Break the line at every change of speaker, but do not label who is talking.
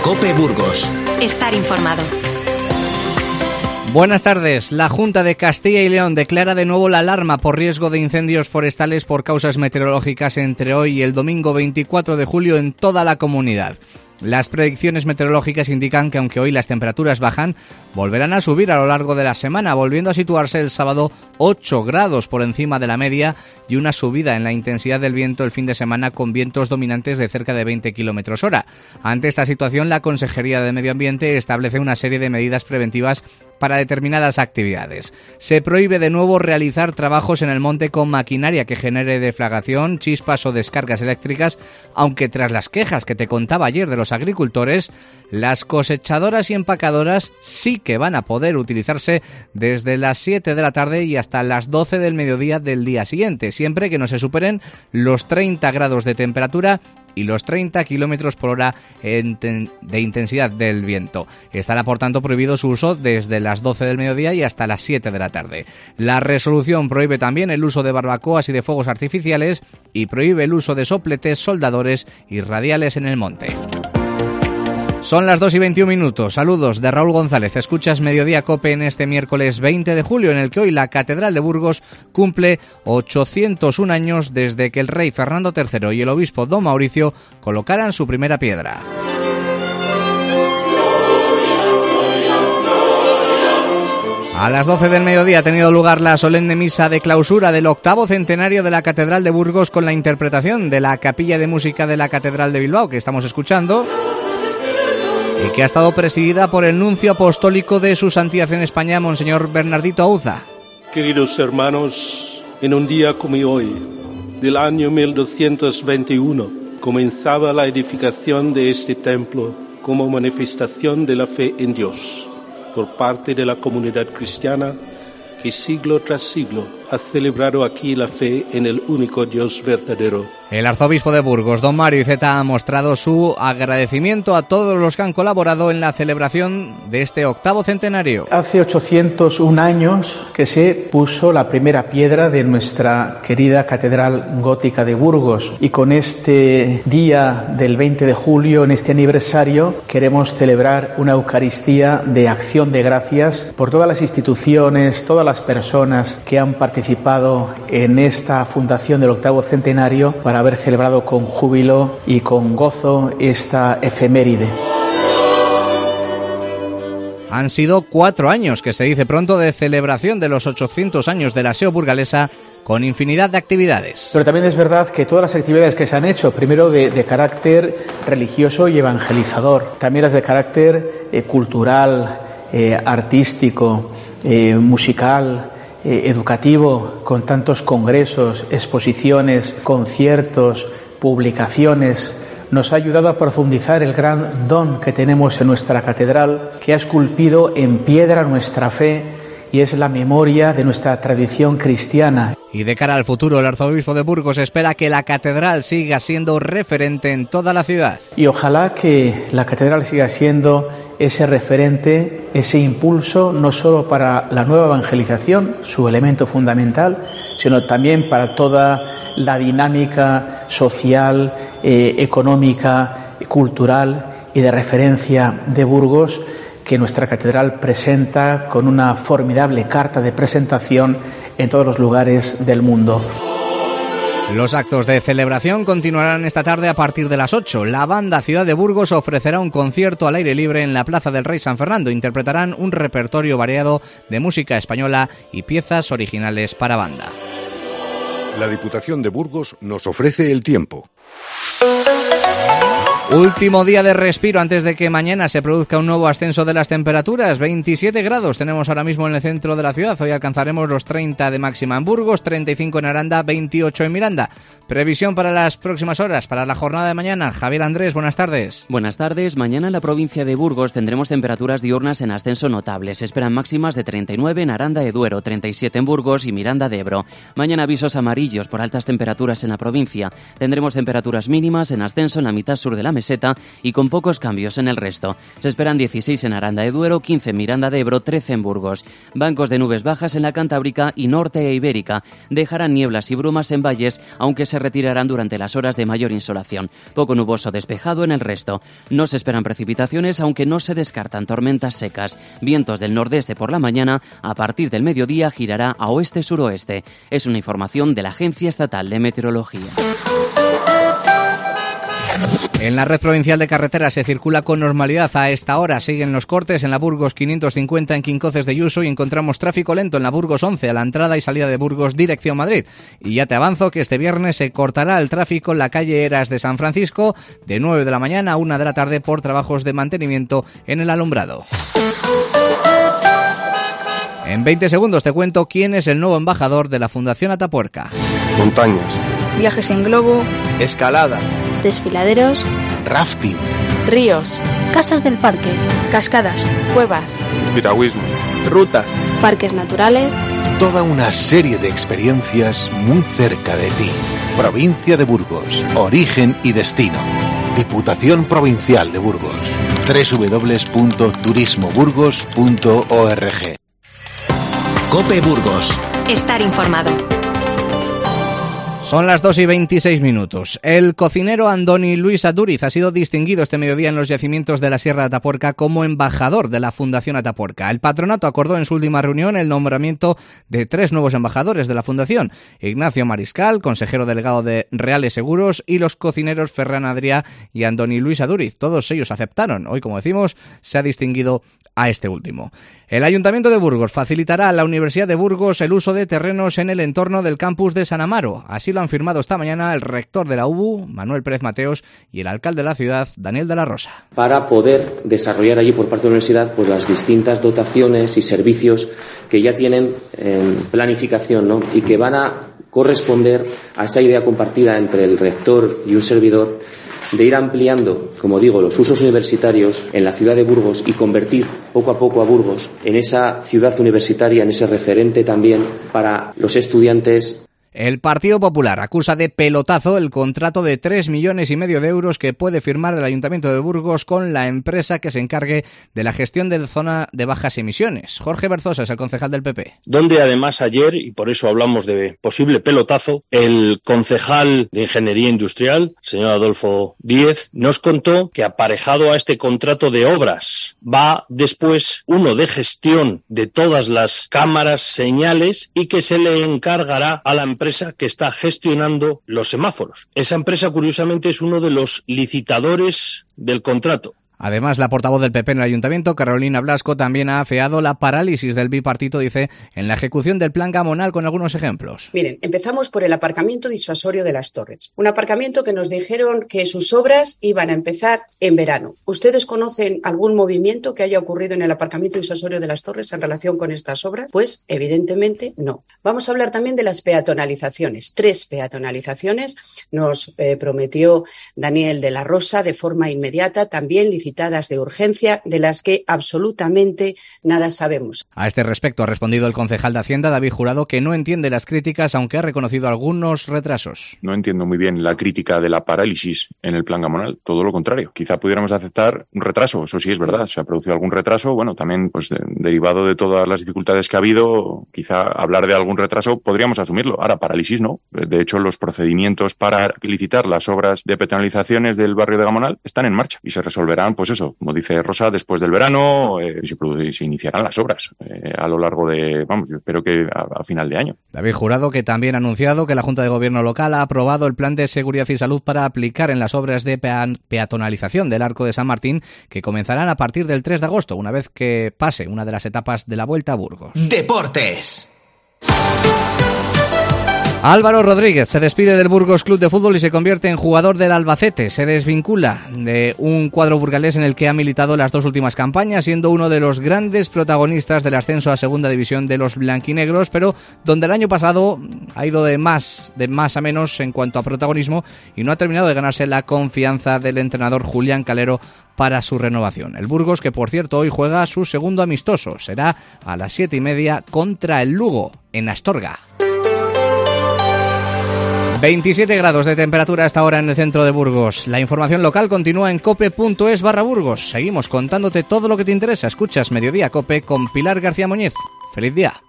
COPE Burgos.
Estar informado.
Buenas tardes. La Junta de Castilla y León declara de nuevo la alarma por riesgo de incendios forestales por causas meteorológicas entre hoy y el domingo 24 de julio en toda la comunidad. Las predicciones meteorológicas indican que aunque hoy las temperaturas bajan, volverán a subir a lo largo de la semana, volviendo a situarse el sábado 8 grados por encima de la media y una subida en la intensidad del viento el fin de semana con vientos dominantes de cerca de 20 km hora. Ante esta situación, la Consejería de Medio Ambiente establece una serie de medidas preventivas para determinadas actividades. Se prohíbe de nuevo realizar trabajos en el monte con maquinaria que genere deflagración, chispas o descargas eléctricas, aunque tras las quejas que te contaba ayer de los agricultores, las cosechadoras y empacadoras sí que van a poder utilizarse desde las 7 de la tarde y hasta las 12 del mediodía del día siguiente, siempre que no se superen los 30 grados de temperatura y los 30 km por hora de intensidad del viento. Estará, por tanto, prohibido su uso desde las 12 del mediodía y hasta las 7 de la tarde. La resolución prohíbe también el uso de barbacoas y de fuegos artificiales y prohíbe el uso de sopletes, soldadores y radiales en el monte. Son las 2:21. Saludos de Raúl González. Escuchas Mediodía COPE en este miércoles 20 de julio, en el que hoy la Catedral de Burgos cumple 801 años desde que el rey Fernando III y el obispo Don Mauricio colocaran su primera piedra. A las 12 del mediodía ha tenido lugar la solemne misa de clausura del 8º centenario de la Catedral de Burgos con la interpretación de la Capilla de Música de la Catedral de Bilbao, que estamos escuchando, y que ha estado presidida por el nuncio apostólico de su santidad en España, Monseñor Bernardito Auza.
Queridos hermanos, en un día como hoy, del año 1221, comenzaba la edificación de este templo como manifestación de la fe en Dios por parte de la comunidad cristiana que siglo tras siglo ha celebrado aquí la fe en el único Dios verdadero.
El arzobispo de Burgos, don Mario Iceta, ha mostrado su agradecimiento a todos los que han colaborado en la celebración de este 8º centenario.
Hace 801 años que se puso la primera piedra de nuestra querida Catedral Gótica de Burgos, y con este día del 20 de julio, en este aniversario, queremos celebrar una Eucaristía de acción de gracias por todas las instituciones, todas las personas que han participado en esta fundación del 8º centenario para haber celebrado con júbilo y con gozo esta efeméride.
Han sido 4 años, que se dice pronto, de celebración de los 800 años de la SEO burgalesa, con infinidad de actividades.
Pero también es verdad que todas las actividades que se han hecho, primero de carácter religioso y evangelizador, también las de carácter cultural, artístico, musical, educativo, con tantos congresos, exposiciones, conciertos, publicaciones, nos ha ayudado a profundizar el gran don que tenemos en nuestra catedral, que ha esculpido en piedra nuestra fe y es la memoria de nuestra tradición cristiana.
Y de cara al futuro, el arzobispo de Burgos espera que la catedral siga siendo referente en toda la ciudad.
Y ojalá que la catedral siga siendo ese referente, ese impulso, no solo para la nueva evangelización, su elemento fundamental, sino también para toda la dinámica social, económica, cultural y de referencia de Burgos, que nuestra catedral presenta con una formidable carta de presentación en todos los lugares del mundo.
Los actos de celebración continuarán esta tarde a partir de las 8. La banda Ciudad de Burgos ofrecerá un concierto al aire libre en la Plaza del Rey San Fernando. Interpretarán un repertorio variado de música española y piezas originales para banda.
La Diputación de Burgos nos ofrece el tiempo.
Último día de respiro antes de que mañana se produzca un nuevo ascenso de las temperaturas. 27 grados tenemos ahora mismo en el centro de la ciudad. Hoy alcanzaremos los 30 de máxima en Burgos, 35 en Aranda, 28 en Miranda. Previsión para las próximas horas, para la jornada de mañana. Javier Andrés, buenas tardes.
Buenas tardes. Mañana en la provincia de Burgos tendremos temperaturas diurnas en ascenso notables. Se esperan máximas de 39 en Aranda de Duero, 37 en Burgos y Miranda de Ebro. Mañana avisos amarillos por altas temperaturas en la provincia. Tendremos temperaturas mínimas en ascenso en la mitad sur de la meseta y con pocos cambios en el resto. Se esperan 16 en Aranda de Duero, 15 en Miranda de Ebro, 13 en Burgos. Bancos de nubes bajas en la Cantábrica y norte e ibérica. Dejarán nieblas y brumas en valles, aunque se retirarán durante las horas de mayor insolación. Poco nuboso despejado en el resto. No se esperan precipitaciones, aunque no se descartan tormentas secas. Vientos del nordeste por la mañana, a partir del mediodía girará a oeste-suroeste. Es una información de la Agencia Estatal de Meteorología.
En la red provincial de carreteras se circula con normalidad a esta hora. Siguen los cortes en la Burgos 550 en Quincoces de Yuso y encontramos tráfico lento en la Burgos 11 a la entrada y salida de Burgos dirección Madrid. Y ya te avanzo que este viernes se cortará el tráfico en la calle Eras de San Francisco de 9 de la mañana a 1 de la tarde por trabajos de mantenimiento en el alumbrado. En 20 segundos te cuento quién es el nuevo embajador de la Fundación Atapuerca.
Montañas.
Viajes en globo.
Escalada.
Desfiladeros.
Rafting.
Ríos. Casas del parque. Cascadas. Cuevas.
Piragüismo. Rutas.
Parques naturales.
Toda una serie de experiencias muy cerca de ti. Provincia de Burgos. Origen y destino. Diputación Provincial de Burgos. www.turismoburgos.org. COPE Burgos.
Estar informado.
Son las 2:26. El cocinero Andoni Luis Adúriz ha sido distinguido este mediodía en los yacimientos de la Sierra de Atapuerca como embajador de la Fundación Atapuerca. El patronato acordó en su última reunión el nombramiento de 3 nuevos embajadores de la Fundación: Ignacio Mariscal, consejero delegado de Reales Seguros, y los cocineros Ferran Adrià y Andoni Luis Adúriz. Todos ellos aceptaron. Hoy, como decimos, se ha distinguido a este último. El Ayuntamiento de Burgos facilitará a la Universidad de Burgos el uso de terrenos en el entorno del campus de San Amaro. Así lo han firmado esta mañana el rector de la UBU, Manuel Pérez Mateos, y el alcalde de la ciudad, Daniel de la Rosa.
Para poder desarrollar allí por parte de la universidad pues las distintas dotaciones y servicios que ya tienen en planificación, ¿no? Y que van a corresponder a esa idea compartida entre el rector y un servidor de ir ampliando, como digo, los usos universitarios en la ciudad de Burgos y convertir poco a poco a Burgos en esa ciudad universitaria, en ese referente también para los estudiantes.
El Partido Popular acusa de pelotazo el contrato de 3,5 millones de euros que puede firmar el Ayuntamiento de Burgos con la empresa que se encargue de la gestión de la zona de bajas emisiones. Jorge Berzosa es el concejal del PP.
Donde además ayer, y por eso hablamos de posible pelotazo, el concejal de Ingeniería Industrial, señor Adolfo Díez, nos contó que aparejado a este contrato de obras va después uno de gestión de todas las cámaras, señales, y que se le encargará a la empresa que está gestionando los semáforos. Esa empresa, curiosamente, es uno de los licitadores del contrato.
Además, la portavoz del PP en el Ayuntamiento, Carolina Blasco, también ha afeado la parálisis del bipartito, dice, en la ejecución del plan Gamonal, con algunos ejemplos.
Miren, empezamos por el aparcamiento disuasorio de las Torres. Un aparcamiento que nos dijeron que sus obras iban a empezar en verano. ¿Ustedes conocen algún movimiento que haya ocurrido en el aparcamiento disuasorio de las Torres en relación con estas obras? Pues, evidentemente, no. Vamos a hablar también de las peatonalizaciones. 3 peatonalizaciones nos prometió Daniel de la Rosa de forma inmediata, también licitadas de urgencia, de las que absolutamente nada sabemos.
A este respecto ha respondido el concejal de Hacienda, David Jurado, que no entiende las críticas, aunque ha reconocido algunos retrasos.
No entiendo muy bien la crítica de la parálisis en el plan Gamonal, todo lo contrario. Quizá pudiéramos aceptar un retraso, eso sí es verdad, se ha producido algún retraso, bueno, también pues derivado de todas las dificultades que ha habido, quizá hablar de algún retraso podríamos asumirlo. Ahora, parálisis no. De hecho, los procedimientos para licitar las obras de peatonalizaciones del barrio de Gamonal están en marcha y se resolverán, pues eso, como dice Rosa, después del verano se iniciarán las obras a lo largo de, yo espero que a final de año.
David Jurado, que también ha anunciado que la Junta de Gobierno local ha aprobado el Plan de Seguridad y Salud para aplicar en las obras de peatonalización del Arco de San Martín, que comenzarán a partir del 3 de agosto, una vez que pase una de las etapas de la Vuelta a Burgos.
Deportes.
Álvaro Rodríguez se despide del Burgos Club de Fútbol y se convierte en jugador del Albacete. Se desvincula de un cuadro burgalés en el que ha militado las 2 últimas campañas, siendo uno de los grandes protagonistas del ascenso a Segunda División de los blanquinegros, pero donde el año pasado ha ido de más a menos en cuanto a protagonismo y no ha terminado de ganarse la confianza del entrenador Julián Calero para su renovación. El Burgos, que por cierto hoy juega su segundo amistoso, será a las 7:30 contra el Lugo en Astorga. 27 grados de temperatura hasta ahora en el centro de Burgos. La información local continúa en cope.es/Burgos. Seguimos contándote todo lo que te interesa. Escuchas Mediodía Cope con Pilar García Muñiz. ¡Feliz día!